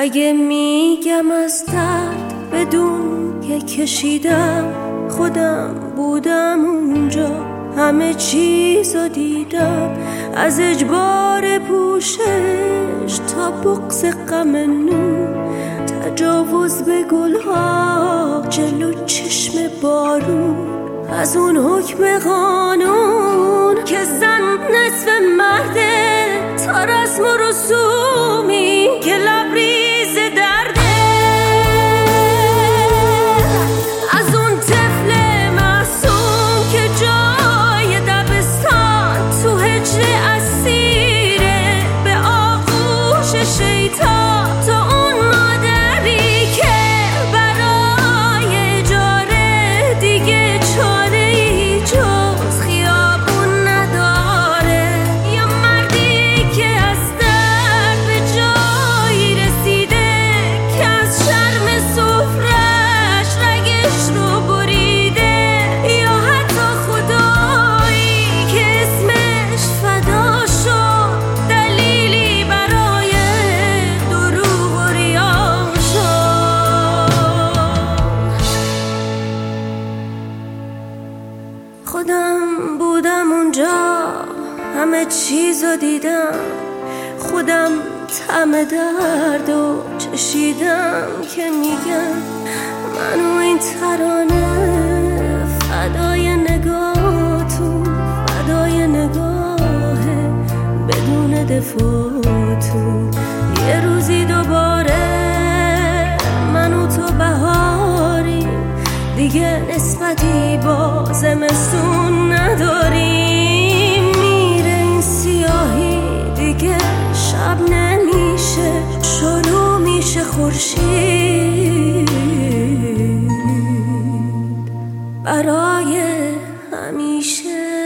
اگه میگم از درد بدون که کشیدم، خودم بودم اونجا، همه چیزو دیدم، از اجبار پوشش تا بغض غم نور، تجاوز به گلها جلو چشم بارون، از اون حکم قانون که زن نصف مرده، تا رسم و رسومی که لبریز درده، از اون طفل معصوم که جای دبستان تو هجر اسیره به آغوش شیطان، تا اون مادری که برای اجاره دیگه چاره ای جز خیابون نداره، یا مردی که از درد به جایی رسیده که از شرم سفرش رگش رو بریده، یا حتی خدایی که اسمش فدا شد، دلیلی برای دروغ و ریا شد. خودم بودم اونجا، همه چیزو دیدم، خودم طعم درد و چشیدم که میگم من و این ترانه فدای نگاهتون، فدای نگاه بدون دفاعتون. یه روزی دوباره من و تو بهاریم، دیگه نسبتی با زمستون نداریم، میره این سیاهی دیگه شب نمیشه، شروع میشه خورشید برای همیشه.